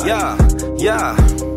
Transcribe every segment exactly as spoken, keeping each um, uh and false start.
یا یا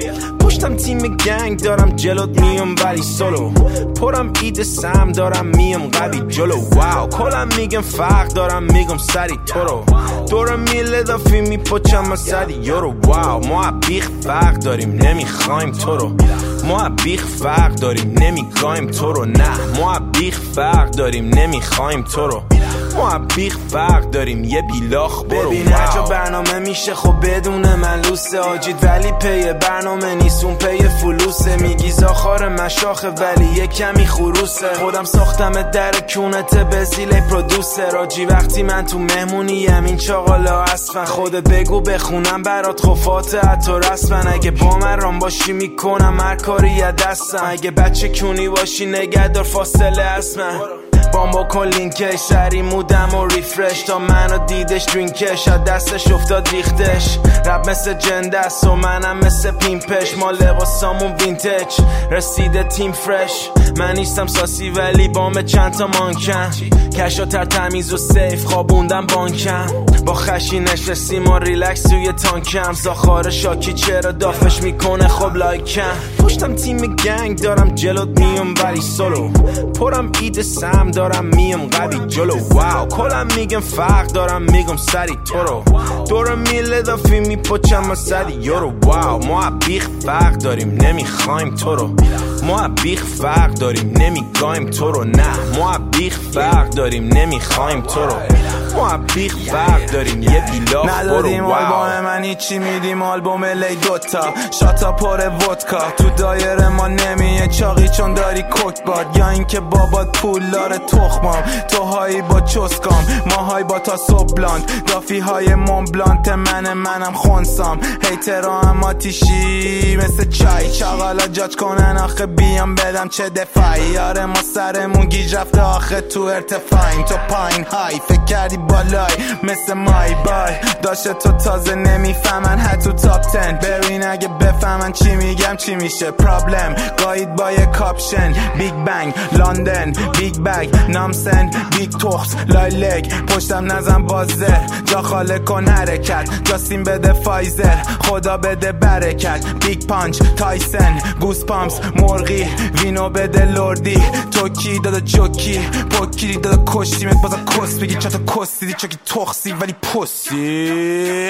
پشتم تیم گنگ دارم جلوت میام ولی سولو پرم اید سم دارم میام قوی جلو واو کلم میگم فرق دارم میگم سری تو رو دورم میله دافی میپچم از سری یورو واو ما بیخ فرق داریم نمیخوایم تو رو ما بیخ فرق داریم نمیگایم تو رو نه ما بیخ فرق داریم نمیخوایم تو رو ما بیخ فرق داریم یه بیلاخ برو ببین هر جا برنامه میشه خب بدون من لوسه آجید ولی پی برنامه نیستون پی فلوسه میگی زاخار مشاخه ولی یه کمی خروسه خودم ساختم در کونت بزیل پرودوسر آجی وقتی من تو مهمونی همین چاقالا اصفن خودت بگو بخونم برات خفات حتی رسمن اگه با من رام باشی میکنم هر کاری یه دستم اگه بچه کونی باشی نگهدار فاصله اسمن بام بکن لینکش سری مودم و ریفرش تا منو دیدش درینکش از دستش افتاد ریختش رب مثل جندست و منم مثل پیمپش ما لباسامون وینتج رسیده تیم فرش من نیستم ساسی ولی بام چند تا مانکن کشا تر تمیز و سیف خوابوندم بانکم با خشی نشستیم و ریلکس توی تانکم زاخار شاکی چرا دافش میکنه خب لایکم پشتم تیم گنگ دارم جلوت میام ولی سولو پرم اید سم دارم میم قوی جلو واو کلم میگم فرق دارم میگم سری تو رو دورم میله دافی میپچم از سری یورو واو ما بیخ فرق داریم نمیخوایم تو رو ما بیخ فرق داریم نمیگایم تو رو نه ما بیخ فرق داریم نمیخوایم تو رو ما بیخ فرق داریم یه بیلاخ برو ندادیم آلبوم من هیچی میدیم آلبوم لی دوتا شاتا پر ودکا تو دایره ما نمیه چاقی چون داری کوک باد یا اینکه بابات پول داره تخمام تو هایی با چسکام ما های با تا سوبلاند دافی های مونبلانت من منم خونسام هیترا هم آتیشی مثل چای چاقالا جاج کنن آخه بیام بدم چه دفاعی یاره ما سرمون گیج رفته آخه تو ارتفاعیم تو پایین های فکر کردی بالای مثل مای بای داشته تو تازه نمیفهمن حتی تاپ تن ببین اگه بفهمن چی میگم چی میشه پرابلم گاید با یه کاپشن بیگ بنگ لندن بیگ بگ نامسن بیگ توخس لایلگ پشتم نزن بازر جا خاله کن حرکت جاستین بده فایزر خدا بده برکت بیگ پانچ تایسن گوس پامپس مرغی وینو بده لردی توکی دادا جوکی پوکی دادا کشتی مت بازا کس بگی چطا کس دیدی چاکی تخصی ولی پسی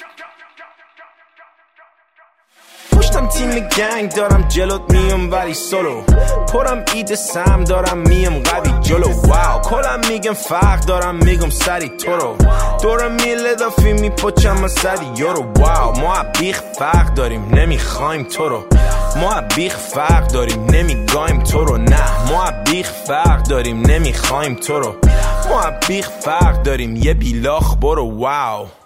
پشتم تیم گنگ دارم جلوت میام ولی سولو پرم اید سم دارم میم قوی جلو واو کلم میگم فرق دارم میگم سری تو رو دورم میله دافی میپچم از سری یورو واو ما بیخ فرق داریم نمیخوایم تو رو ما بیخ فرق داریم نمیگایم تو رو نه ما بیخ فرق داریم نمیخوایم تو رو ما بیخ فرق داریم یه بیلاخ برو واو